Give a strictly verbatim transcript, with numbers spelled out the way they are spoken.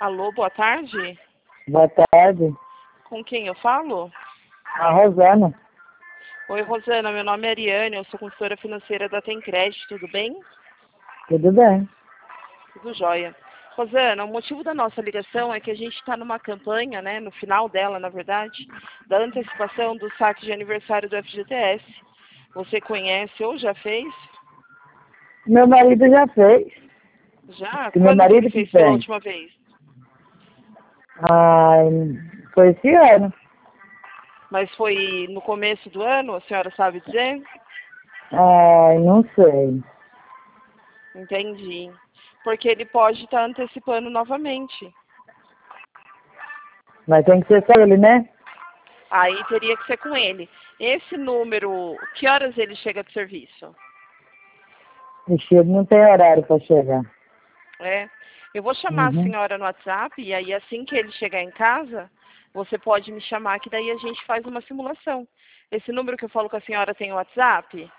Alô, boa tarde. Boa tarde. Com quem eu falo? A Rosana. Oi, Rosana, meu nome é Ariane, eu sou consultora financeira da Tem Crédito, tudo bem? Tudo bem. Tudo jóia. Rosana, o motivo da nossa ligação é que a gente está numa campanha, né, no final dela, na verdade, da antecipação do saque de aniversário do F G T S. Você conhece ou já fez? Meu marido já fez. Já? Que meu Quando que ele marido que fez pela tem. última vez? Ai, foi esse ano. Mas foi no começo do ano, a senhora sabe dizer? Ai, não sei. Entendi. Porque ele pode estar antecipando novamente. Mas tem que ser só ele, né? Aí teria que ser com ele. Esse número, que horas ele chega do serviço? Ixi, ele não tem horário para chegar. É. Eu vou chamar a Uhum. senhora no WhatsApp e aí assim que ele chegar em casa, você pode me chamar que daí a gente faz uma simulação. Esse número que eu falo com a senhora tem WhatsApp?